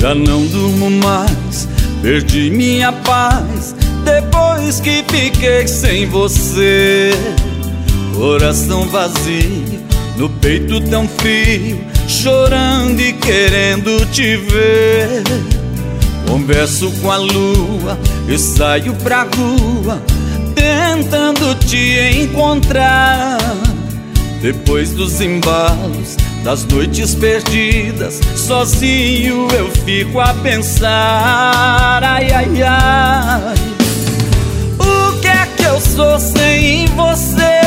Já não durmo mais, perdi minha paz depois que fiquei sem você. Coração vazio, no peito tão frio, chorando e querendo te ver. Converso com a lua e saio pra rua, tentando te encontrar. Depois dos embalos, das noites perdidas, sozinho eu fico a pensar. Ai, ai, ai, o que é que eu sou sem você?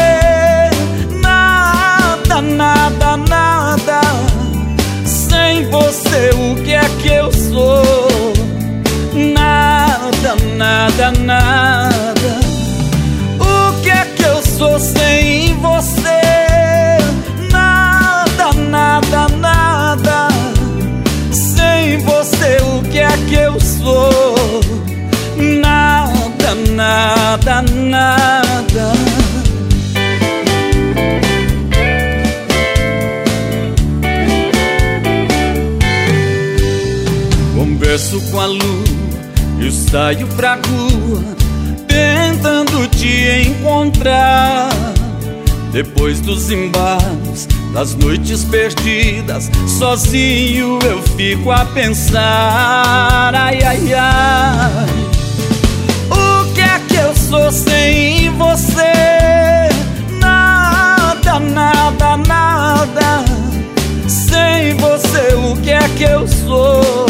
Nada, nada, nada. Sem você o que é que eu sou? Nada, nada, nada. O que é que eu sou sem você? Nada, nada, nada. Sem você o que é que eu sou? Nada, nada, nada. Converso com a lua e saio pra rua, tentando te encontrar. Depois dos embalos, das noites perdidas, sozinho eu fico a pensar. Ai, ai, ai, o que é que eu sou sem você? Nada, nada, nada. Sem você o que é que eu sou?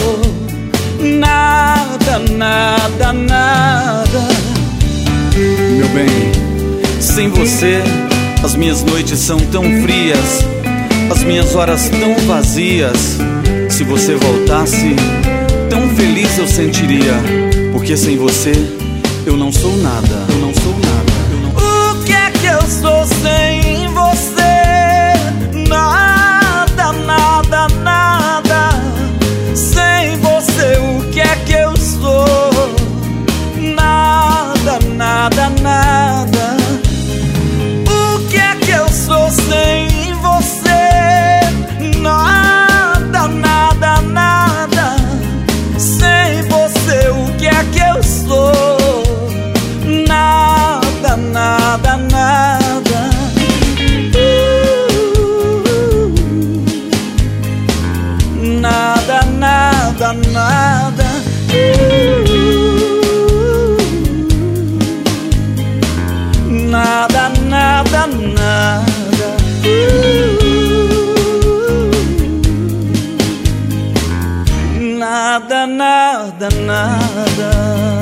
Nada, nada, nada. Meu bem, sem você as minhas noites são tão frias, as minhas horas tão vazias. Se você voltasse, tão feliz eu sentiria, porque sem você eu não sou nada, eu não sou nada, eu não... O que é que eu sou sem você? Nada, nada, nada. Sem você o que é que eu sou? Nada, nada, nada. O que é que eu sou sem você? Nada, nada, nada. Sem você o que é que eu sou? Nada, nada, nada. Nada, nada, nada. Nada, nada, nada. Nada, nada, nada.